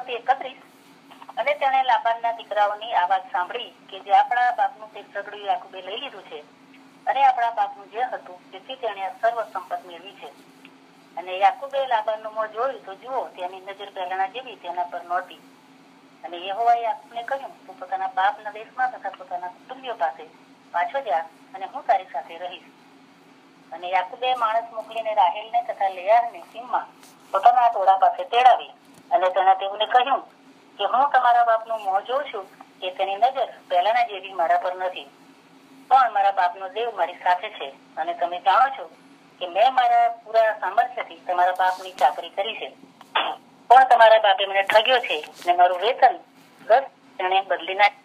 31 અને તેણે લાબાનના દીકરાઓની આ વાત સાંભળી કે જે આપણા બાપનું તે સગડું યાકૂબે લઈ લીધું છે અને આપણા બાપનું જે હતું તેથી તેણે સર્વ સંપત્તિ મેળવી છે. અને યાકૂબે લાબાનનું મોં જોયું તો જુઓ તેની નજર પહેલાના જેવી તેના પર નહોતી. અને યહોવાએ યાકૂબને કહ્યું, તું પોતાના બાપના દેશમાં તથા પોતાના કુટુંબીઓ પાસે પાછો જા અને હું તારી સાથે રહીશ. અને યાકૂબે માણસ મોકલીને રાહેલને તથા લેયાને સીમમાં પોતાના ટોળા પાસે તેડાવી અને તેણે તેઓને કહ્યું કે હું તમારા બાપનું મોં જોઉં છું કે તેની નજર પહેલાના જેવી મારા પર નથી, પણ મારા બાપનો દેવ મારી સાથે છે. અને તમે જાણો છો કે મેં મારા પૂરા સામર્થ્યથી તમારા બાપની ચાકરી કરી છે, પણ તમારા બાપે મને ઠગ્યો છે અને મારું વેતન બસ તેને બદલી નાખ્યું.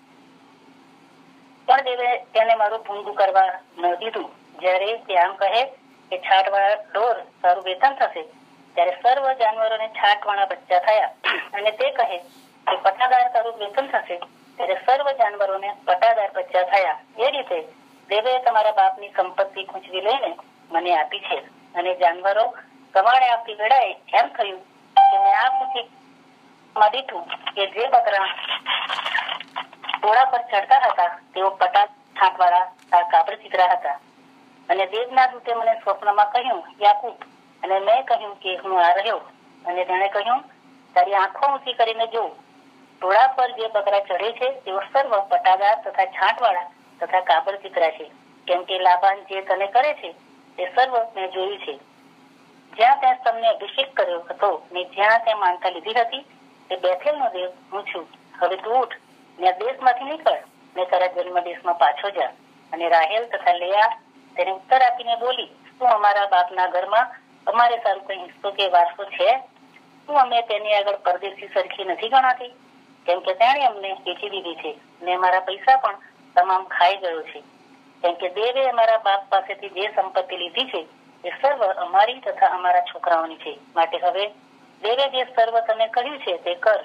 પણ દેવે તેને મારું ભૂંડું કરવા ન દીધું. જ્યારે તે આમ કહે કે છાંટવાળા ઢોર સારું વેતન થશે, ત્યારે સર્વ જાનવરોને છાંટવાળા બચ્ચા થયા. અને તે કહે કે પટાદાર સારું વેતન થશે, ત્યારે સર્વ જાનવરોને પટાદાર બચ્ચા થયા. એ રીતે દેવે તમારા બાપની સંપત્તિ ખૂંચવી લઈને મને આપી છે. અને જાનવરો કમાણે આપતી વેળાએ એમ થયું કે મેં આ પૂછી દીધું કે જે બકરા ટોળા પર ચડતા હતા તેઓ પટાદ છાંટવાળા કાપડ ચિતરા હતા. અને દેવના દૂતે મને સ્વપ્નમાં કહ્યું, યાકૂબ. અને મેં કહ્યું કે હું આ રહ્યો. અને તેણે કહ્યું, તારી આંખો ઊંચી કરીને જો, ટોળા પર જે બકરા ચડે છે તેઓ સર્વ પટાદાર તથા છાંટવાળા તથા કાપડ ચિતરા છે, કેમ કે લાબાન જે તને કરે છે તે સર્વ મેં જોયું છે. જ્યાં ત્યાં તમને અભિષેક કર્યો હતો ને જ્યાં ત્યાં માનતા લીધી હતી તે બેથેલનો દેવ હું છું. હવે તું ઉઠ ને આ દેશમાંથી નીકળ ને તારા જન્મ દેશમાં પાછો જા. અને રાહેલ તથા લેયા તેને ઉત્તર આપીને બોલી, શું અમારા બાપના ઘરમાં અમારે સારું કઈ હિસ્સો કે વારસો છે? શું અમે તેની આગળ પરદેશી સરખી નથી ગણાતી? કેમ કે તેણે અમને વેચી દીધી છે ને અમારા પૈસા પણ તમામ ખાઈ ગયો છે. કેમ કે દેવે અમારા બાપ પાસેથી જે સંપત્તિ લીધી છે એ સર્વ અમારી તથા અમારા છોકરાઓની છે. માટે હવે દેવે જે સર્વ તને કહ્યું છે તે કર.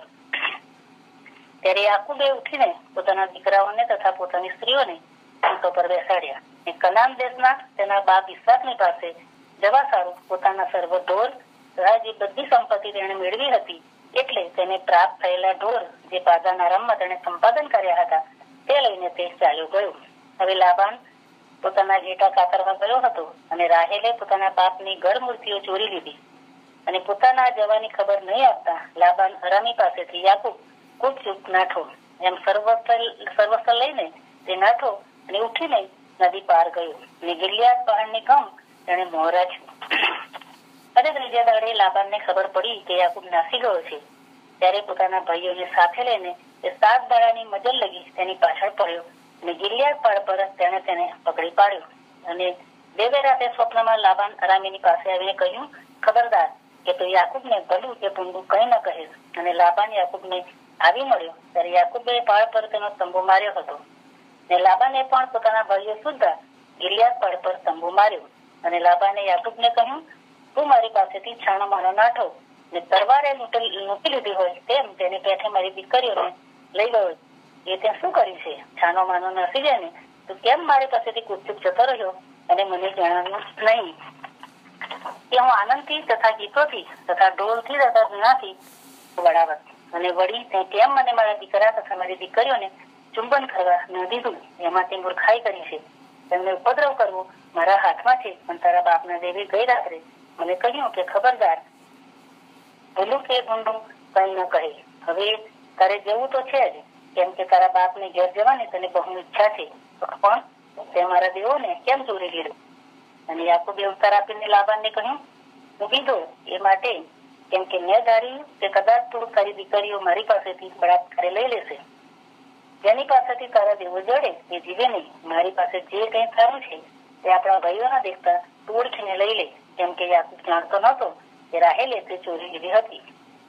ત્યારે યાકૂબે ઉઠીને પોતાના દીકરાઓને તથા પોતાની સ્ત્રીઓને ઊંટો પર બેસાડ્યા. કનાન દેશના તેના બાપ ઈસાકની પાસે જવા સારું પોતાના સર્વ ઢોર તથા જે બધી સંપત્તિ તેણે મેળવી હતી એટલે તેને પ્રાપ્ત થયેલા ઢોર જે પાદાન આરામમાં તેણે સંપાદન કર્યા હતા તે લઈને તે ચાલ્યો ગયો. હવે લાબાન પોતાના ઘેટા કાતરવા ગયો હતો અને રાહેલે પોતાના બાપની ગળ મૂર્તિઓ ચોરી લીધી. અને પોતાના જવાની ખબર નહીં આપતા લાબાન અરામી પાસેથી યાકૂબ ખૂબ ચૂપ નાઠો. એમ સર્વસ્વ લઈને તે નાઠો અને ઉઠીને નદી પાર ગયો. અને ગિલિયાદ પહાડની ગમ તેને મોં રાખ્યું. અને ત્રીજા દાડે લાબાનને ખબર પડી કે યાકૂબ નાસી ગયો છે. ત્યારે પોતાના ભાઈઓને સાથે લઈને તે 7 દાડાની મજલ લગી તેની પાછળ પડ્યો અને ગિલિયાદ પહાડ પર તેને પકડી પાડ્યો. અને દેવે રાતે સ્વપ્નમાં લાબાન અરામીની પાસે આવીને કહ્યું, ખબરદાર કે તું યાકૂબને ભલું કે ભૂંડું કઈ ન કહેશ. અને લાબાન યાકૂબને આવી મળ્યો ત્યારે યાકૂબે પહાડ પર તેનો તંબુ માર્યો હતો. ને લાબાને પણ પોતાના ભાઈઓ સુદ્ધા ગિલિયાદ પહાડ પર તંબુ માર્યો. અને લાબાને યાકૂબને કહ્યું, તું મારી પાસેથી છાણો માનો નાઠો ને તરવારે લૂંટી લીધી હોય તેમ તેને પેઠે મારી દીકરીઓને લઈ ગયો. એ તે શું કર્યું છે? છાનો માનો નાસી જાય ને તો કેમ મારી પાસેથી કૂદચૂક જતો રહ્યો અને મને જણાવ્યું નહીં કે હું આનંદથી તથા ગીતોથી તથા ઢોલથી તથા વીણાથી વડાવત. અને વળી તે કેમ મને મારા દીકરા તથા મારી દીકરીઓને ચુંબન કરવા ન દીધું? એમાં તે મૂર્ખાઈ કરી છે. તેમને ઉપદ્રવ કરવો મારા હાથમાં છે. પણ તારા બાપના દેવી ગઈ રાત્રે મને કહ્યું કે ખબરદાર ભૂલું કે ભૂંડું કઈ ન કહે. હવે તારે જવું તો છે જ, કેમ કે તારા બાપને ઘેર જવાની તને બહુ ઈચ્છા છે, પણ તે મારા દેવોને કેમ ચોરી લીધું? અને યાકૂબે ઉત્તર આપીને લાબાનને કહ્યું, હું બીધો એ માટે કેમ કે મેં ધાર્યું કે કદાચ તું તારી દીકરીઓ મારી પાસેથી બળાત્કારે લઈ લેશે. જેની પાસેથી તારા દેવો જડે એ જીવે નહીં. મારી પાસે જે કઈ સારું છે તે આપણા ભાઈઓના દેખતા તું ઓળખીને લઈ લે. કેમ કે યાકૂબ જાણતો નહોતો કે રાહેલે તે ચોરી લીધી હતી.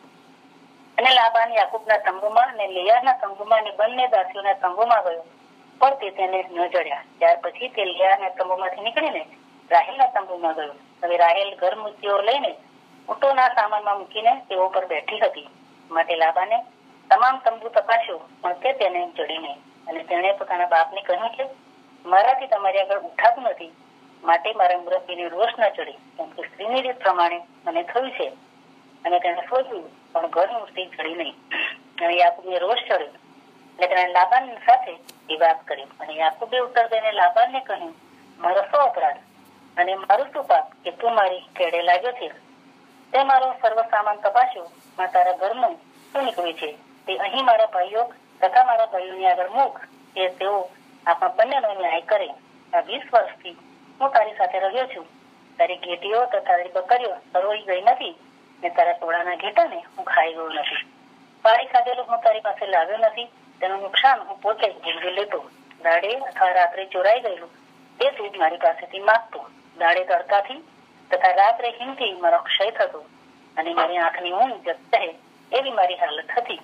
અને લાબાન યાકૂબના તંબુમાં અને લેયાના તંબુમાં અને બંને દાસીઓના તંબુમાં ગયો, પણ તે તેને ન જડ્યા. ત્યાર પછી તે લેયાના તંબુમાંથી નીકળીને રાહેલના તંબુમાં ગયો. હવે રાહેલ ઘર મૂર્તિઓ લઈને ઊંટોના સામાનમાં મૂકીને તેઓ પર બેઠી હતી. માટે લાબાને તમામ તંબુ તપાસ્યો, પણ તે તેને જડી નહીં. અને તેણે પોતાના બાપને કહ્યું કે મારાથી તમારી આગળ ઉઠાતું નથી, માટે મારા મુરબ્બીને રોષ ન ચડે, કેમ કે સ્ત્રીની રીત પ્રમાણે મને થયું છે. અને તેને શોધ્યું પણ ઘર મૂર્તિ ચડી નહીં. અને યાકૂબને રોષ ચડ્યો એટલે તેણે લાબાન સાથે એ વાત કરી. અને યાકૂબે ઉત્તર દઈને લાબાનને કહ્યું, મારો શો અપરાધ અને મારું શું પાપ કે તું મારી કેડે લાગ્યો છે? તે મારો સર્વ સામાન તપાસ્યો, માં તારા ઘરનું શું નીકળ્યું છે તે અહીં મારા ભાઈઓ તથા મારા ભાઈઓની આગળ મૂક, કે તેઓ આપણા બંનેનો ન્યાય કરે. આ 20 વર્ષથી હું તારી સાથે રહ્યો છું. તારી ઘેટીઓ તથા તારી બકરીઓ સરોઈ ગઈ નથી, ને તારા ટોળાના ઘેટાને હું ખાઈ ગયો નથી. પાડી ખાધેલું હું તારી પાસે લાવ્યો નથી, તેનું નુકસાન હું પોતે જ ભોગવી લેતો. દાડે અથવા રાત્રે ચોરાઈ ગયેલું તે તું મારી પાસેથી માંગતો. દાડે તડકાથી તથા રાત્રે હિમથી મારો ક્ષય થતો, અને મારી આંખની ઊંઘ જત રહે એવી મારી હાલત હતી.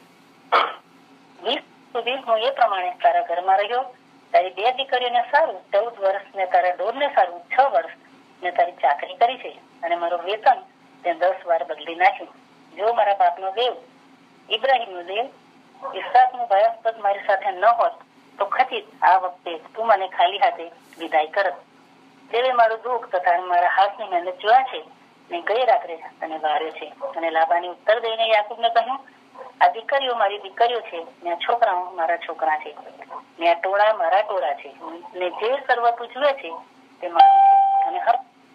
20 સુધી હું એ પ્રમાણે તારા ઘરમાં રહ્યો. તારી 2 દીકરીઓને સારું 14 વર્ષ ને તારા ઢોરને સારું 6 વર્ષ ને તારી ચાકરી કરી છે, અને મારું વેતન તે 10 વાર બદલી નાખ્યું. જો મારા બાપનો દેવ ઇબ્રાહીમનો દેવ ઈસાકનું ભયાસ્પદ મારી સાથે ન હોત તો ખચિત આ વખતે તું મને ખાલી હાથે વિદાય કરત. દેવે મારું દુઃખ તથા મારા હાથની મહેનત જોયા છે, ને ગઈ રાત્રે તને વાર્યો છે. અને લાબાને ઉત્તર દઈને યાકૂબને કહ્યું, આ દીકરીઓ મારી દીકરીઓ છે, ને આ છોકરાઓ મારા છોકરા છે, ને આ ટોળા મારા ટોળા છે, ને જે સર્વ તું જુએ છે તે મારું છે. અને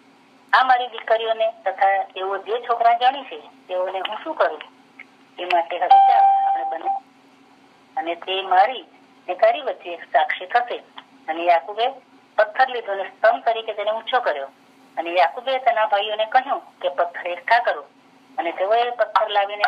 આ મારી દીકરીઓને તથા તેઓ જે છોકરા જાણી છે તેઓને હું શું કરું? એ માટે હવે ચાલ આપણે બંને, અને તે મારી ને તારી વચ્ચે સાક્ષી થશે. અને યાકૂબે પથ્થર લીધો ને સ્તંભ તરીકે તેને ઊંચો કર્યો. અને યાકૂબે તેના ભાઈઓને કહ્યું કે પથ્થર એકઠા કરો. અને તેઓએ પથ્થર લાવીને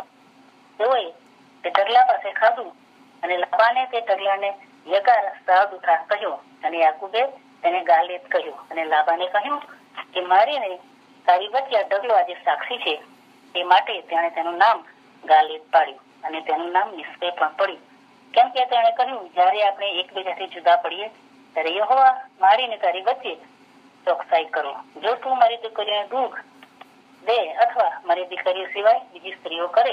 તેઓએ તે ઢગલા પાસે ખાધું. અને લાબાને તે ઢગલાને યગાર સાહદુથા કહ્યો, અને યાકૂબે તેને ગાલેદ કહ્યું. અને લાબાને કહ્યું કે મારીને તારી વચ્ચે આ ઢગલો આજે સાક્ષી છે, એ માટે તેણે તેનું નામ ગાલેદ પાડ્યું. અને તેનું નામ મિસ્પે પણ પડ્યું, કેમ કે તેણે કહ્યું, જયારે આપણે એકબીજાથી જુદા પડીએ ત્યારે યહોવા મારીને તારી વચ્ચે ચોકસાઈ કરો. જો તું મારી દીકરીઓને દુઃખ દે અથવા મારી દીકરીઓ સિવાય બીજી સ્ત્રીઓ કરે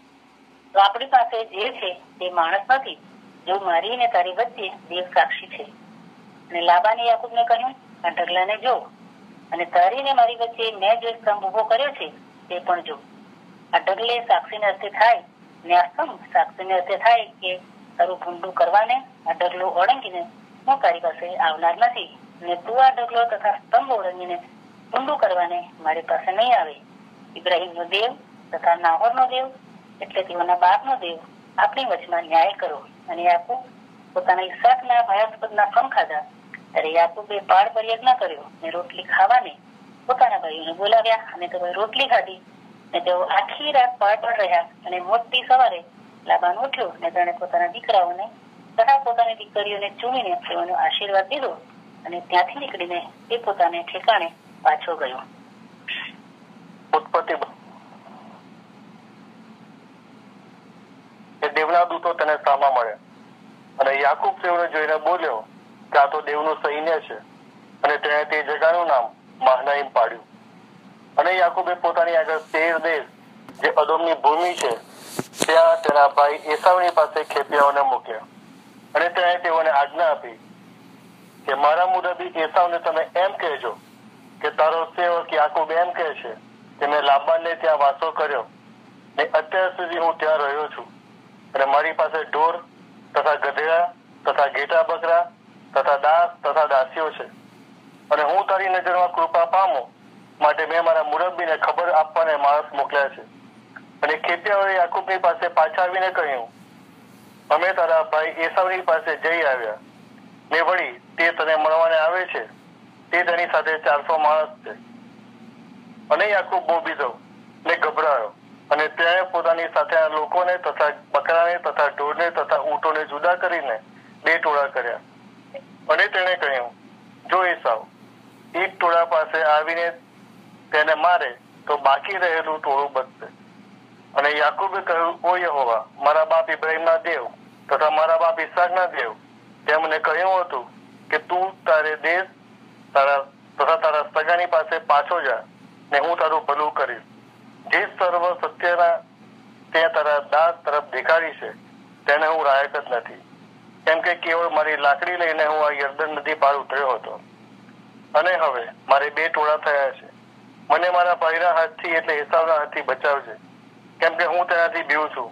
તો આપણી પાસે જે છે તે માણસ નથી, જો મારીને તારી વચ્ચે દેવ સાક્ષી છે. અને લાબાને યાકૂબને કહ્યું, આ ઢગલાને જો, અને તારીને મારી વચ્ચે મેં જે સ્તંભ ઉભો કર્યો છે તે પણ જો. આ ઢગલે સાક્ષીને અર્થે થાય, ને આ સ્તંભ સાક્ષીને અર્થે થાય કે તારું ભૂંડું કરવાને આ ઢગલો ઓળંગીને હું તારી પાસે આવનાર નથી, ને તું આ ઢગલો તથા સ્તંભ ઓળંગીને ભૂંડું કરવાને મારી પાસે નહીં આવે. ઇબ્રાહીમનો દેવ તથા નાહોરનો દેવ એટલે તેઓના બાપનો દેવ આપણી વચમાં ન્યાય કરો. અને યાકૂબ પોતાના ઈસાકના ભયાસ્પદના સમ ખાધા ત્યારે યાકૂબે પાળ પર યજ્ઞ કર્યો, ને રોટલી ખાવાને પોતાના ભાઈઓને બોલાવ્યા. અને તેઓએ રોટલી ખાધી, ને તેઓ આખી રાત પાળ પર રહ્યા. અને મોટી સવારે લાબાન ઉઠ્યો, ને તેણે પોતાના દીકરાઓને તથા પોતાની દીકરીઓને ચૂમીને તેઓનો આશીર્વાદ દીધો, અને ત્યાંથી નીકળીને તે પોતાને ઠેકાણે પાછો ગયો. ઉત્પત્તિ દેવના દૂતો તેને સામા મળ્યા, અને યાકૂબ તેઓને જોઈને બોલ્યો કે આ તો દેવનું સૈન્ય છે, અને તેણે તે જગાનું નામ મહાનાઈમ પાડ્યું. અને યાકૂબે પોતાની આગળ સેર દેશ જે અદોમની ભૂમિ છે ત્યાં તેના ભાઈ એસાવની પાસે ખેપિયાઓને મૂક્યા. અને તેણે તેઓને આજ્ઞા આપી કે મારા મુરબ્બી એસાવને તમે એમ કહેજો કે તારો સેવક યાકૂબ એમ કહે છે કે મેં લાબાનને ત્યાં વાસો કર્યો, ને અત્યાર સુધી હું ત્યાં રહ્યો છું, અને મારી પાસે ઢોર તથા ગધેડા તથા ઘેટા બકરા તથા દાસ તથા દાસીઓ છે. અને હું તારી નજરમાં કૃપા પામું માટે મેં મારા મુરબ્બીને ખબર આપવાને માણસ મોકલ્યા છે. અને ખેપિયાઓએ યાકૂબની પાસે પાછા આવીને કહ્યું, અમે તારા ભાઈ એસાવની પાસે જઈ આવ્યા, ને વળી તે તને મળવાને આવે છે, તે તેની સાથે 400 માણસ છે. અને યાકૂબ બહુ બીજો ને ગભરાયો, અને તેણે પોતાની સાથે લોકોને તથા બકરાને તથા ઢોરને તથા ઊંટોને જુદા કરીને 2 ટોળા કર્યા. અને તેણે કહ્યું, જો એસાવ એક ટોળા પાસે આવીને તેને મારે તો બાકી રહેલું ટોળું બચશે. અને યાકૂબે કહ્યું, ઓ યહોવા, મારા બાપ ઇબ્રાહીમના દેવ તથા મારા બાપ ઈસાકના દેવ, તે મને કહ્યું હતું કે તું તારે દેશ તારા સગાની પાસે પાછો જા, ને હું તારું ભલું કરીશ. જે સર્વ સત્યના તે તારા દાસ તરફ દેખાડી છે તેને હું લાયક જ નથી, કેમ કે કેવળ મારી લાકડી લઈને હું આ યર્દન નદી પાર ઉતર્યો હતો. અને હવે મારે 2 ટોળા થયા છે. મને મારા ભાઈના હાથથી એટલે એસાવના હાથથી બચાવજે, કેમ કે હું તેનાથી બીવ છું,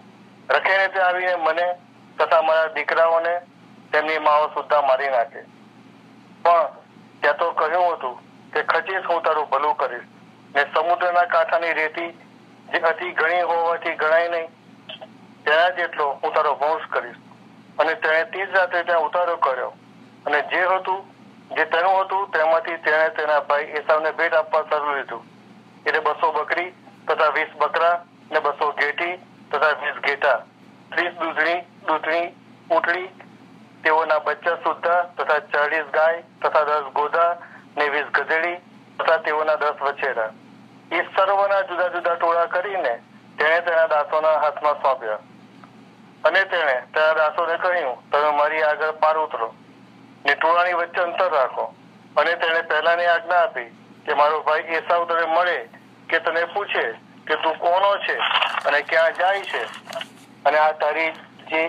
રખેને તે આવીને મને તથા મારા દીકરાઓને તેમની માઓ સુદ્ધા મારી નાખે. પણ ત્યાં તો કહ્યું હતું કે ખચીશ હું તારું ભલું કરીશ ને સમુદ્રના કાંઠાની રેતી જે અતિ ઘણી હોવાથી ગણાય નહીં તેના જેટલો હું તારો વંશ કરીશ. અને તેણે તે જ રાત્રે ત્યાં ઉતારો કર્યો અને જે તેનું હતું તેમાંથી તેણે તેના ભાઈ એસાવને ભેટ આપવા શરૂ લીધું. એટલે 200 બકરી તથા 20 બકરા ને 200 ઘેટી તથા 20 ઘેટા, 30 દૂધણી ઊંટડી તેઓના બચ્ચા સુદ્ધા તથા 40 ગાય તથા 10 ગોધા ને 20 ગધેડી તથા તેઓના 10 વછેરા. એ સર્વના જુદા જુદા ટોળા કરીને તેણે તેના દાસોના હાથમાં સોંપ્યા. અને તેણે તેના દાસોને કહ્યું, તમે મારી આગળ પાર ઉતરો ને ટોળાની વચ્ચે અંતર રાખો. અને તેણે પહેલાની આજ્ઞા આપી કે મારો ભાઈ એસાવ તને મળે કે તને પૂછે કે તું કોનો છે અને ક્યાં જાય છે, અને આ તારી જે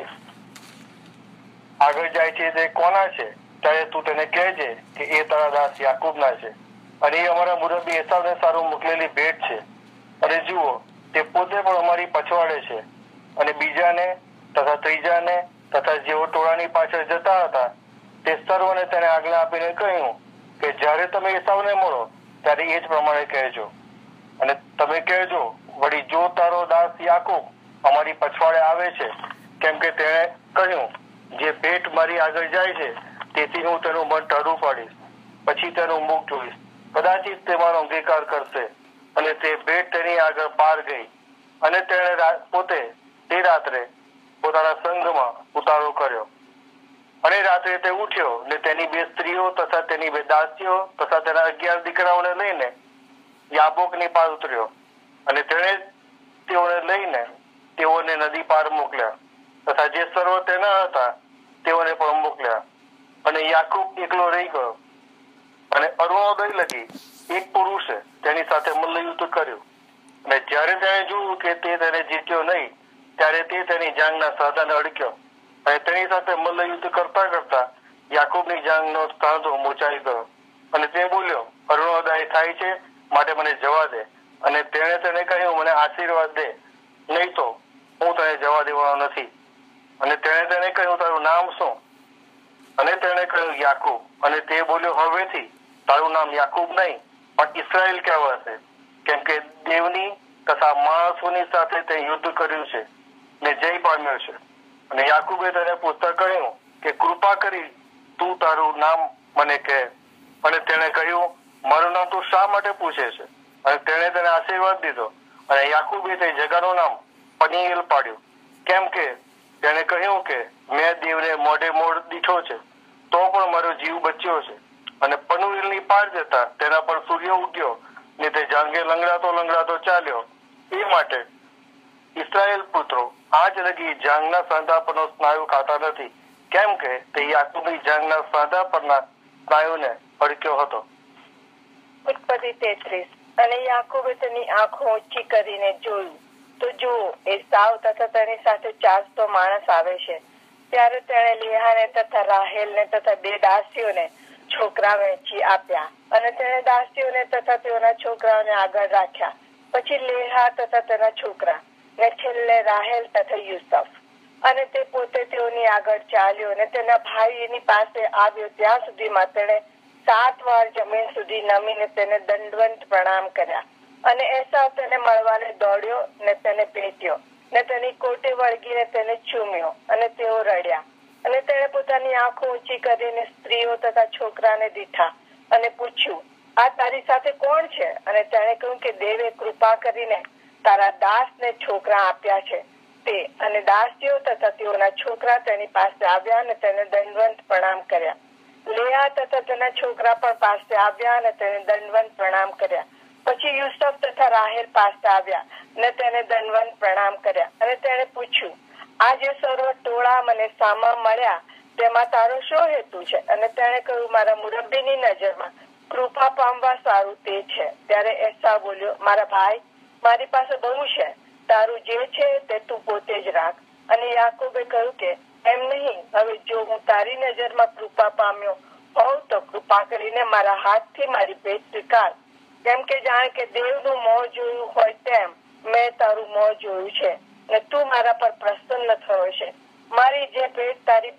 આગળ જાય છે તે કોના છે, ત્યારે તું તેને કહેજે કે એ તારા દાસ યાકૂબના છે અને એ અમારા મુરબ્બી એસાવને સારું મોકલેલી ભેટ છે. અને જુઓ, તે પોતે પણ અમારી પછવાડે છે. અને બીજાને તથા ત્રીજાને તથા જેઓ ટોળાની પાછળ જતા હતા તે સર્વને તેને આજ્ઞા આપીને કહ્યું કે જ્યારે તમે એસાવને મળો ત્યારે એ જ પ્રમાણે કહેજો. અને તમે કહેજો, વળી જો તારો દાસ યાકૂબ અમારી પછવાડે આવે છે, કેમ કે તેણે કહ્યું જે ભેટ મારી આગળ જાય છે તેથી હું તેનું મન ટાઢું પાડીશ, પછી તેનું મુખ જોઈશ, કદાચિત તે મારો અંગીકાર કરશે. અને તે ભેટ તેની આગળ પાર ગઈ. અને તેણે પોતે તે રાત્રે પોતાના સંઘમાં ઉતારો કર્યો. અને રાત્રે તે ઉઠ્યો ને તેની 2 સ્ત્રીઓ તથા તેની 2 દાસીઓ તથા તેના 11 દીકરાઓને લઈને યાબોકની પાર ઉતર્યો. અને તેણે તેઓને લઈને તેઓને નદી પાર મોકલ્યા તથા જે સર્વ તેના હતા તેઓને પણ મોકલ્યા. અને યાકૂબ એકલો રહી ગયો. અને અરુણોદય લગી એક પુરુષે તેની સાથે મલ્લયુદ્ધ કર્યું. અને જ્યારે તેણે જોયું કે તે તેને જીત્યો નહીં, ત્યારે તે તેની જાંઘના સાધાને અડક્યો અને તેની સાથે મલ્લયુદ્ધ કરતા કરતા યાકૂબની જાંઘનો સાંધો મૂંઝાઈ ગયો. અને તે બોલ્યો, અરુણોદય થાય છે, માટે મને જવા દે. અને તેણે તેને કહ્યું, મને આશીર્વાદ દે, નહીં તો હું તને જવા દેવાનો નથી. અને તેણે તેને કહ્યું, તારું નામ શું? અને તેણે કહ્યું, યાકૂબ. અને તે બોલ્યો, હવેથી તારું નામ યાકૂબ નહીં પણ ઇસ્રાએલ કહેવાશે, કેમ કે દેવની તથા માણસોની સાથે તે યુદ્ધ કર્યું છે ને જય પામ્યો છે. અને યાકૂબે તેને પૂછતા કહ્યું કે કૃપા કરી તું તારું નામ મને કહે. અને તેણે કહ્યું, મારું નામ તું શા માટે પૂછે છે? અને તેણે તેને આશીર્વાદ દીધો. અને યાકૂબે તે જગાનું નામ પનીએલ પાડ્યું, કેમ કે તેણે કહ્યું કે મેં દેવને મોઢે મોઢ દીઠો છે તો પણ મારો જીવ બચ્યો છે. અને પનુએલની પાર જતા તેના પર સૂર્ય ઉગ્યો ને તે જાંઘે લંગડાતો ચાલ્યો. એ માટે ઇસ્રાયેલ પુત્રો આજ લગી જાંઘના સાંધા પરનો સ્નાયુ ખાતા નથી, કેમ કે તે યાકૂબની જાંઘના સાંધા પરના સ્નાયુને અડક્યો હતો. ઉત્પત્તિ 33. અને યાકૂબે તેની આંખો ઊંચી કરીને જોયું તો જુઓ, એસાવ તથા તેની સાથે 400 માણસ આવે છે. ત્યારે તેણે લેહાને તથા રાહેલને તથા 2 દાસીઓને છોકરા વહેંચી આપ્યા. અને તેણે દાસીઓને તથા તેઓના છોકરાઓને આગળ રાખ્યા, પછી લેહા તથા તેના છોકરા ને છેલ્લે રાહેલ તથા યુસુફ. અને તે પોતે તેઓની આગળ ચાલ્યો અને તેના ભાઈની પાસે આવ્યો ત્યાં સુધીમાં તેણે 7 વાર જમીન સુધી નમીને તેને દંડવત પ્રણામ કર્યા. અને એસાવ તેને મળવાને દોડ્યો ને તેને ભેટ્યો ને તેની કોટે વળગીને તેને ચૂમ્યો અને તેઓ રડ્યા. અને તેણે પોતાની આંખો ઊંચી કરીને સ્ત્રીઓ તથા છોકરાને દીઠા અને પૂછ્યું, આ તારી સાથે કોણ છે? અને તેણે કહ્યું કે દેવે કૃપા કરીને તારા દાસને છોકરા આપ્યા છે તે. અને દાસીઓ તથા તેઓના છોકરા તેની પાસે આવ્યા અને તેને દંડવત પ્રણામ કર્યા. લેયા તથા તેના છોકરા પણ પાસે આવ્યા અને તેને દંડવત પ્રણામ કર્યા. પછી યુસુફ તથા રાહેલ પાસે આવ્યા ને તેને દંડવત પ્રણામ કર્યા. અને તેણે પૂછ્યું, આ જે સર્વ ટોળા મને સામા મળ્યા તેમાં તારો શો હેતુ છે? અને તેણે કહ્યું, મારા મુરબ્બીની નજરમાં કૃપા પામવા સારું તે છે. ત્યારે એસાવ બોલ્યો, મારા ભાઈ, મારી પાસે બહુ છે, તારું જે છે તે તું પોતે જ રાખ. અને યાકૂબે કહ્યું કે એમ નહીં, હવે જો હું તારી નજરમાં કૃપા પામ્યો હોઉં તો કૃપા કરીને મારા હાથથી મારી ભેટ સ્વીકાર, કેમ કે જાણે કે દેવનું મોં જોયું હોય તેમ મેં તારું મોં જોયું છે ને તું મારા પર પ્રસન્ન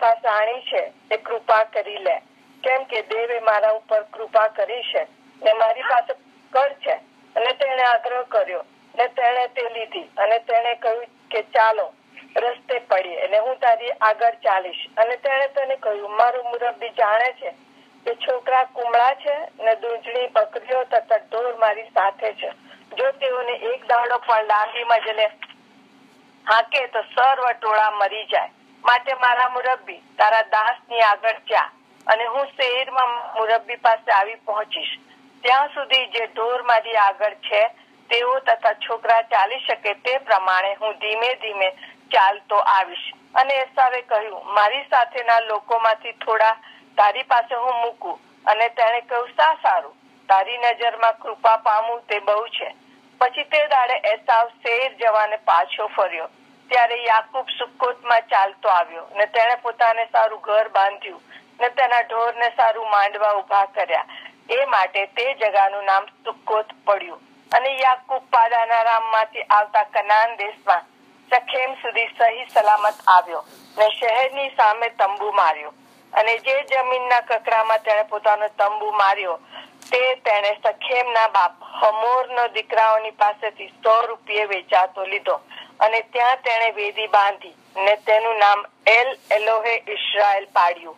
પાસે આણી છે એ કૃપા કરી લે, કેમ કે દેવે મારા ઉપર કૃપા કરી છે ને મારી પાસે કર છે. અને તેણે આગ્રહ કર્યો ને તેણે તે લીધી અને તેણે કહ્યું કે ચાલો રસ્તે પડીએ અને હું તારી આગળ ચાલીશ. અને તેણે તેને કહ્યું, મારું મુરબ્બી જાણે છે કે છોકરા કુમળા છે ને દૂધણી બકરીઓ તથા ઢોર મારી સાથે છે. જો તેઓને એક દાડો પણ લાંબીમાં જઈને હાકે તો સર્વ ટોળા મરી જાય. માટે મારા મુરબ્બી તારા દાસની આગળ જા અને હું શહેરમાં મુરબ્બી પાસે આવી પહોંચીશ. ત્યાં સુધી જે ઢોર મારી આગળ છે તેઓ તથા છોકરા ચાલી શકે તે પ્રમાણે હું ધીમે ધીમે ચાલતો આવીશ. અને એસાવે કહ્યું, મારી સાથેના લોકોમાંથી થોડા તારી પાસે હું મૂકું. અને તેણે કહ્યું, શા સારું, તારી નજરમાં કૃપા પામું તે બહુ છે. પછી તે દાડે એસાવ શેર જવાને પાછો ફર્યો. ત્યારે યાકૂબ સુક્કોતમાં ચાલતો આવ્યો ને તેણે પોતાને સારું ઘર બાંધ્યું ને તેના ઢોરને સારું માંડવા ઉભા કર્યા. એ માટે તે જગાનું નામ સુક્કોત પડ્યું. અને યાકૂબ પાદાનારામમાંથી આવતા કનાન દેશમાં શેખેમ સુધી સહી સલામત આવ્યો ને શહેરની સામે તંબુ માર્યો. અને જે જમીનના કકડામાં તેણે પોતાનો તંબુ માર્યો તે તેણે શેખેમના બાપ હમોરના દીકરાઓની પાસેથી 100 રૂપિયે વેચાતો લીધો. અને ત્યાં તેણે વેદી બાંધી ને તેનું નામ એલ એલોહે ઇસ્રાએલ પાડ્યું.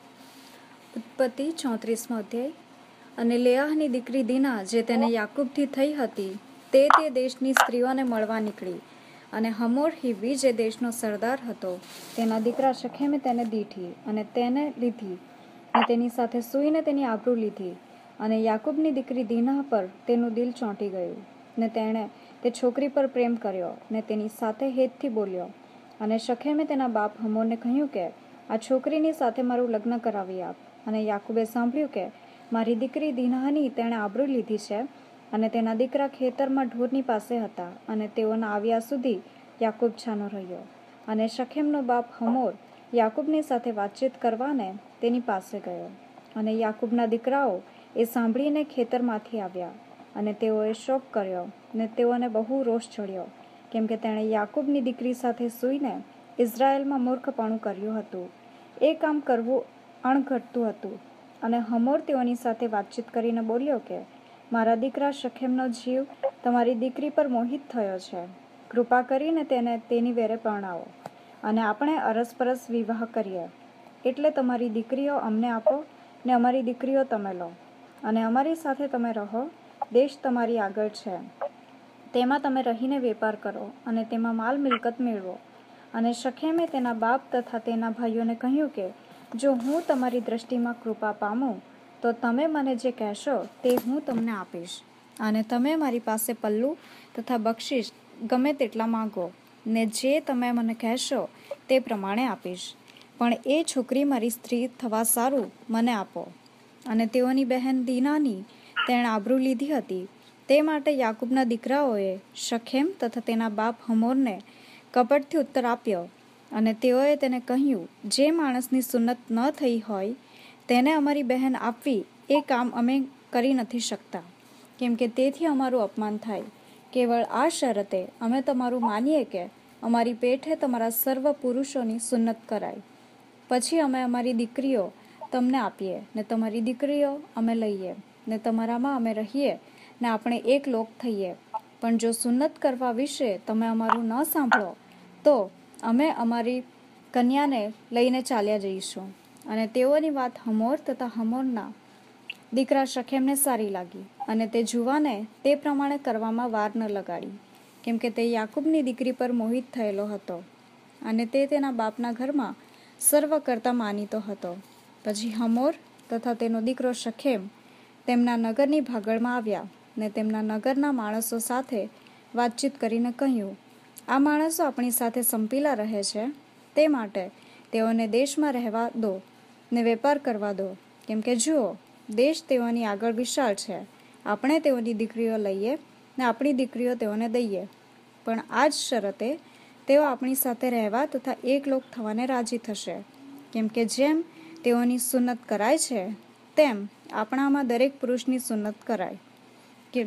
ઉત્પત્તિ 34મો અધ્યાય. અને લેઆહની દીકરી દીના જે તેને યાકૂબથી થઈ હતી તે દેશની સ્ત્રીઓને મળવા નીકળી. અને હમોર હિવ્વી જે દેશનો સરદાર હતો તેના દીકરા શેખેમે તેને દીઠી અને તેને લીધી અને તેની સાથે સૂઈને તેની આબરૂ લીધી. અને યાકૂબની દીકરી દીના પર તેનું દિલ ચોંટી ગયું ને તેણે તે છોકરી પર પ્રેમ કર્યો ને તેની સાથે હેતથી બોલ્યો. અને શેખેમે તેના બાપ હમોરને કહ્યું કે આ છોકરીની સાથે મારું લગ્ન કરાવી આપ. અને યાકૂબે સાંભળ્યું કે મારી દીકરી દીનાની તેણે આબરૂ લીધી છે. અને તેના દીકરા ખેતરમાં ઢોરની પાસે હતા અને તેઓના આવ્યા સુધી યાકૂબ છાનો રહ્યો. અને શેખેમનો બાપ હમોર યાકૂબની સાથે વાતચીત કરવાને તેની પાસે ગયો. અને યાકૂબના દીકરાઓ એ સાંભળીને ખેતરમાંથી આવ્યા અને તેઓએ શોક કર્યો ને તેઓને બહુ રોષ ચડ્યો, કેમ કે તેણે યાકૂબની દીકરી સાથે સૂઈને ઇઝરાયેલમાં મૂર્ખપણું કર્યું હતું. એ કામ કરવું અણઘડતું હતું. અને હમોર તેઓની સાથે વાતચીત કરીને બોલ્યો કે મારા દીકરા શેખેમનો જીવ તમારી દીકરી પર મોહિત થયો છે. કૃપા કરીને તેને તેની વેરે પરણાવો અને આપણે અરસપરસ વિવાહ કરીએ. એટલે તમારી દીકરીઓ અમને આપો ને અમારી દીકરીઓ તમે લો અને અમારી સાથે તમે રહો. દેશ તમારી આગળ છે, તેમાં તમે રહીને વેપાર કરો અને તેમાં માલ મિલકત મેળવો. અને શેખેમે તેના બાપ તથા તેના ભાઈઓને કહ્યું કે જો હું તમારી દ્રષ્ટિમાં કૃપા પામું તો તમે મને જે કહેશો તે હું તમને આપીશ. અને તમે મારી પાસે પલ્લું તથા બક્ષિસ ગમે તેટલા માંગો ને જે તમે મને કહેશો તે પ્રમાણે આપીશ. પણ એ છોકરી મારી સ્ત્રી થવા સારું મને આપો. અને તેઓની બહેન દીનાની તેણે આબરૂ લીધી હતી. તે માટે યાકૂબના દીકરાઓએ શેખેમ તથા તેના બાપ હમોરને કપટથી ઉત્તર આપ્યો. અને તેઓએ તેને કહ્યું, જે માણસની સુન્નત ન થઈ હોય તેને અમારી બહેન આપવી એ કામ અમે કરી નથી શકતા, કેમ કે તેથી અમારું અપમાન થાય. કેવળ આ શરતે અમે તમારું માનીએ કે અમારી પેઠે તમારા સર્વ પુરુષોની સુન્નત કરાય. પછી અમે અમારી દીકરીઓ તમને આપીએ ને તમારી દીકરીઓ અમે લઈએ ને તમારામાં અમે રહીએ ને આપણે એક લોક થઈએ. પણ જો સુન્નત કરવા વિશે તમે અમારું ન સાંભળો તો અમે અમારી કન્યાને લઈને ચાલ્યા જઈશું. અને તેઓની વાત હમોર તથા હમોરના દીકરા શેખેમને સારી લાગી અને તે જુવાને તે પ્રમાણે કરવામાં વાર ન લગાડી, કેમ કે તે યાકૂબની દીકરી પર મોહિત થયેલો હતો અને તે તેના બાપના ઘરમાં સર્વ કરતા માનીતો હતો. પછી હમોર તથા તેનો દીકરો શેખેમ તેમના નગરની ભાગળમાં આવ્યા ને તેમના નગરના માણસો સાથે વાતચીત કરીને કહ્યું, આ માણસો આપણી સાથે સંપીલા રહે છે, તે માટે તેઓને દેશમાં રહેવા દો ને વેપાર કરવા દો. કેમ કે જુઓ, દેશ તેઓની આગળ વિશાળ છે. આપણે તેઓની દીકરીઓ લઈએ ને આપણી દીકરીઓ તેઓને દઈએ. પણ આ જ શરતે તેઓ આપણી સાથે રહેવા તથા એક લોક થવાને રાજી થશે. કેમ કે જેમ તેઓની સુન્નત કરાય છે તેમ આપણામાં દરેક પુરુષની સુન્નત કરાય. કે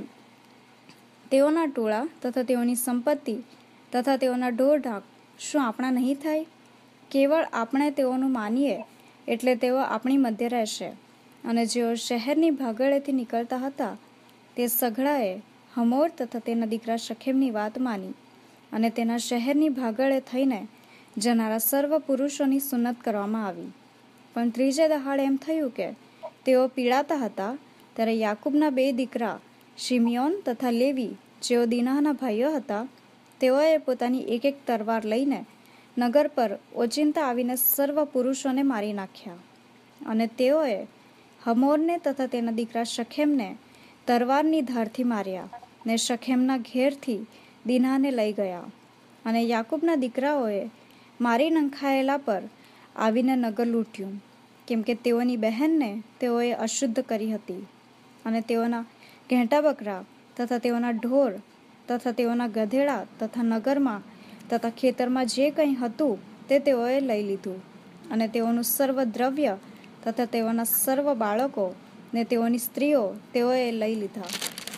તેઓના ટોળા તથા તેઓની સંપત્તિ તથા તેઓના ઢોર ઢાક શું આપણા નહીં થાય? કેવળ આપણે તેઓનું માનીએ એટલે તેઓ આપણી મધ્ય રહેશે. અને જેઓ શહેરની ભાગળેથી નીકળતા હતા તે સઘળાએ હમોર તથા તેના દીકરા શખેમની વાત માની અને તેના શહેરની ભાગળે થઈને જનારા સર્વ પુરુષોની સુન્નત કરવામાં આવી. પણ ત્રીજે દહાડે એમ થયું કે તેઓ પીડાતા હતા ત્યારે યાકૂબના 2 દીકરા શિમિયોન તથા લેવી જેઓ દીનાના ભાઈઓ હતા તેઓએ પોતાની એક તરવાર લઈને નગર પર ઓચિંતા આવીને સર્વ પુરુષોને મારી નાખ્યા. અને તેઓએ હમોરને તથા તેના દીકરા શખેમને તરવારની ધારથી માર્યા ને શખેમના ઘેરથી દીનાને લઈ ગયા. અને યાકૂબના દીકરાઓએ મારી નંખાયેલા પર આવીને નગર લૂંટ્યું, કેમ કે તેઓની બહેનને તેઓએ અશુદ્ધ કરી હતી. અને તેઓના ઘેંટા બકરા તથા તેઓના ઢોર તથા તેઓના ગધેડા તથા નગરમાં તથા ખેતરમાં જે કંઈ હતું તે તેઓએ લઈ લીધું. અને તેઓનું સર્વ દ્રવ્ય તથા તેઓના સર્વ બાળકો ને તેઓની સ્ત્રીઓ તેઓએ લઈ લીધા.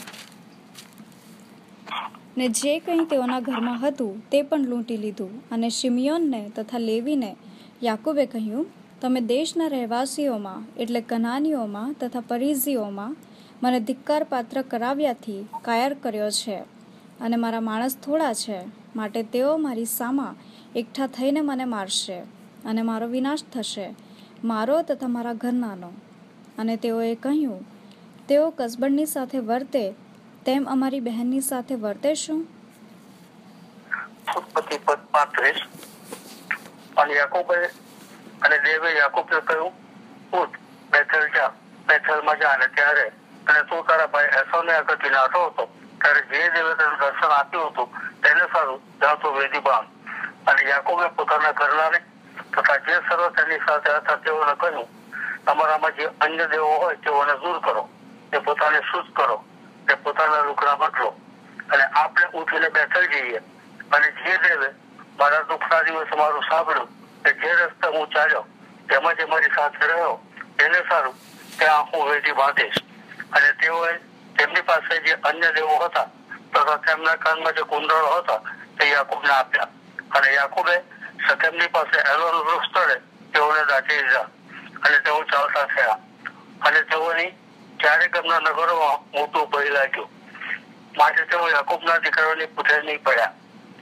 ને જે કંઈ તેઓના ઘરમાં હતું તે પણ લૂંટી લીધું. અને શિમિયોનને તથા લેવીને યાકૂબે કહ્યું, તમે દેશના રહેવાસીઓમાં એટલે કનાનીઓમાં તથા પરિઝીઓમાં મને ધિક્કાર પાત્ર કરાવ્યાથી કાયર કર્યો છે. અને મારા માણસ થોડા છે, માટે તેઓ મારી સામા એકઠા થઈને મને મારશે અને મારો વિનાશ થશે, મારો તથા મારા ઘરનાનો. અને તેઓએ કહ્યું, તેઓ કસબણની સાથે વર્તે તેમ અમારી બહેનની સાથે વર્તે શું? ઉત્પત્તિ 35. અને યાકૂબે અને દેવે યાકૂબને કહ્યું, ઉઠ, બેથેલ જા, બેથેલમાં જા અને ત્યારે અને તું તારા ભાઈ એસાવને આગળથી નાઠો હતો ત્યારે જે દેવે તને દર્શન આપ્યું હતું તેને સારું જ્યાં તું વેદી બાંધ. અને યાકૂબે પોતાના ઘરનાને તથા જે સર્વ તેની સાથે હતા તેઓને કહ્યું, તમારામાં જે અન્ય દેવો હોય તેઓને દૂર કરો, તે પોતાને શુદ્ધ કરો, તે પોતાના લુગડા બદલો અને આપણે ઉઠીને બેઠલ જઈએ. અને જે દેવે મારા દુઃખના દિવસે મારું સાંભળ્યું કે જે રસ્તે હું ચાલ્યો તેમાં જે મારી સાથે રહ્યો તેને સારું ત્યાં હું વેદી બાંધીશ. અને તેઓએ તેમની પાસે જે અન્ય દેવો હતા તથા તેમના કાનમાં જે કુંડળો હતા તે યાકૂબને આપ્યા. અને યાકૂબે શકેમની પાસે એલોન વૃક્ષ તળે તેઓને દાટી દીધા અને તેઓ ચાલતા થયા. અને તેઓની ચારે ગામના નગરોમાં મોટું ભય લાગ્યું, માટે તેઓ યાકૂબના દીકરાઓની પૂછે નહીં પડ્યા.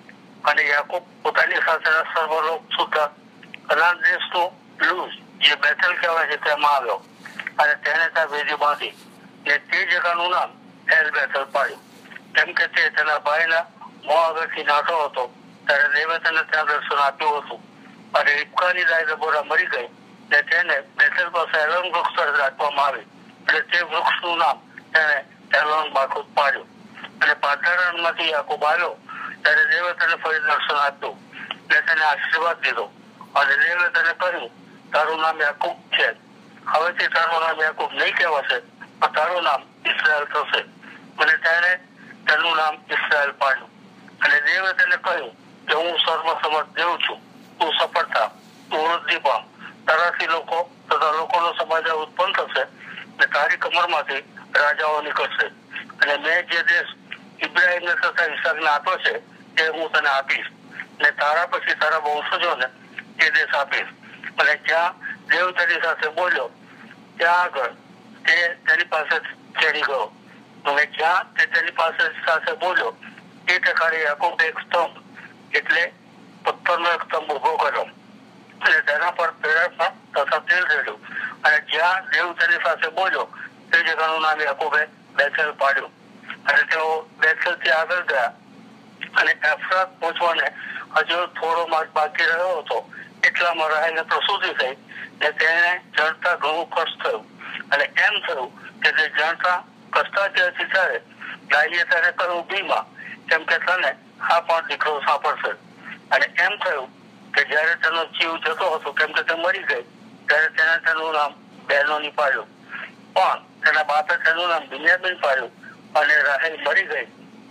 અને યાકૂબ પોતાની સાથેના સર્વ લોક સુદ્ધા કનાન દેશનું લૂઝ જે બેથેલ કહેવાય છે તેમાં આવ્યો અને તેને ત્યાં વેદી બાંધી ને તે જગાનું નામ એલ બેથેલ પાડ્યું, કેમ કે તે તેના ભાઈના મોં આગળથી નાઠો હતો ત્યારે દેવે તેને ત્યાં દર્શન આપ્યું હતું. અને રિબકાની ગાય દબોરા મરી ગઈ ને તેને બેથેલ પાસે એલોન વૃક્ષ તળે રાખવામાં આવી અને તે વૃક્ષનું નામ તેને એલોન બાખુત પાડ્યું. અને પાતાળમાંથી યાકૂબ આવ્યો ત્યારે દેવે તેને ફરી દર્શન આપ્યું ને તેને આશીર્વાદ દીધો. અને દેવે તેને કહ્યું, તારું નામ યાકૂબ છે, હવેથી તારું નામ યાકૂબ નહીં કહેવાશે પણ તારું નામ ઇસ્રાએલ થશે. અને તેને તેનું નામ ઇસ્રાએલ પાડ્યું. અને દેવે તેને કહ્યું કે હું સર્વસમર્થ દેવ છું, તું સફળતા, તું વૃદ્ધિ પામ, તારાથી લોકો તથા લોકોનો સમાજ ઉત્પન્ન થશે ને તારી કમરમાંથી રાજાઓ નીકળશે. અને મેં જે દેશ ઇબ્રાહિમને તથા ઈસાકને આપ્યો છે તે હું તને આપીશ ને તારા પછી તારા વંશજોને તે દેશ આપીશ. અને જ્યાં દેવ તેની સાથે બોલ્યો ત્યાં આગળ તે તેની પાસે ચડી ગયો. અને જ્યાં તે તેની સાથે બોલ્યો તે ઠેકાણે યાકૂબે એક સ્તંભ એટલે પથ્થરનો એક સ્તંભ ઉભો કર્યો અને તેના પર પ્રેરણા તથા તેલ રેડ્યું. અને જ્યાં દેવ તેની સાથે બોલ્યો તે જગાનું નામ યાકૂબે બેથેલ પાડ્યું. અને તેઓ બેથેલથી આગળ ગયા અને એફ્રાત પહોંચવાને હજુ થોડો માર્ગ બાકી રહ્યો હતો એટલામાં રાહેલને પ્રસૂતિ થઈ ને તેને જણતા ઘણું કષ્ટ થયું. અને એમ થયું કે તે જણતા કષ્ટાતી હતી ત્યારે ગાયે તેને કહ્યું, બીમાં, કેમ કે તને આ પણ દીકરો સાંભળશે. અને એમ થયું કે જયારે તેનો જીવ જતો હતો કેમ કે તે મરી ગઈ ત્યારે તેને તેનું નામ બહેનોની પાડ્યું. પણ તેના બાપે તેનું નામ બિન્યામીન પાડ્યું. અને રાહેલ મરી ગઈ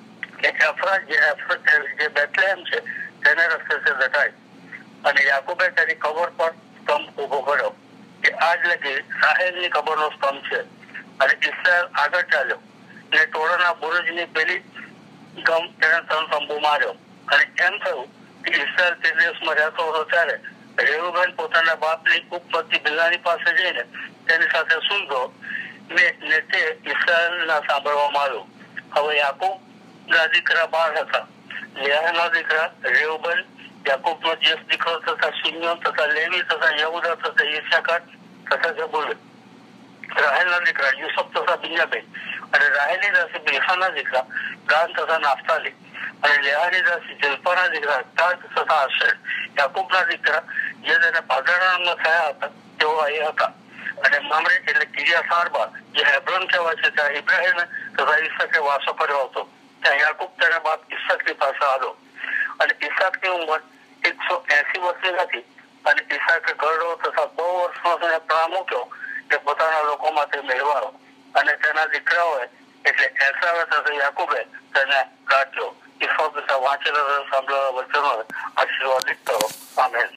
કે એફ્રાત જે બેથલેહેમ છે તેને રસ્તે તે દટાઈ. અને યાકૂબે તેની કબર પર સ્તંભ ઉભો કર્યો કે આજ લગી રાહેલની કબરનો સ્તંભ છે. અને ઇસ્રાએલ આગળ ચાલ્યો અને ટોળાના બુરુજની પેલી ગમ તેને તંબુ માર્યો. અને એમ થયું કે ઇસ્રાએલ તે દેશમાં રહેતો હતો ત્યારે રેવુબેન પોતાના બાપની ઉપપત્ની બિલ્હાની પાસે જઈને તેની સાથે સૂંઘો ને તે ઈસરાયેલના સાંભળવામાં આવ્યું. હવે યાકૂબના દીકરા 12 હતા. લેહાના દીકરા રેવુબેન, યાકૂબનો જ્યેષ્ઠ દીકરો તથા શિમ્યોન તથા લેવી તથા યહૂદા તથા ઈસાકાર તથા ઝબૂલૂન. રાહેલના દીકરા યુસુફ તથા બિન્યામીન અને રાહેલની દાસી બિલ્હાના દીકરા દાન તથા નાફ્તાલી અને લેહાની દાસી જલ્પાના દીકરા ગાદ તથા આશેર. યાકૂબના દીકરા જે તેને પાદરામાં થયા હતા તેઓ અહીં હતા. અને મામરે એટલે કિરિયાત આર્બા જે હેબ્રોન કહેવાય છે ત્યાં ઇબ્રાહિમ તથા ઈસાકે વાસો કર્યો હતો. ત્યાં યાકૂબ તેના બાપ ઈસાકની પાસે આવ્યો અને ઈસાકની ઉંમર 180 વર્ષની હતી. અને ઈસાકે ગરડો તથા 100 વર્ષનો તેને પ્રાણ મૂક્યો તે પોતાના લોકો માટે મેળવાયો. અને તેના દીકરાઓએ એટલે એસાવે તથા યાકૂબે તેને કાઢ્યો. ઈશ્વર તથા વાંચેલા સાંભળેલા વચનો આશીર્વાદિત કરો. આમેન.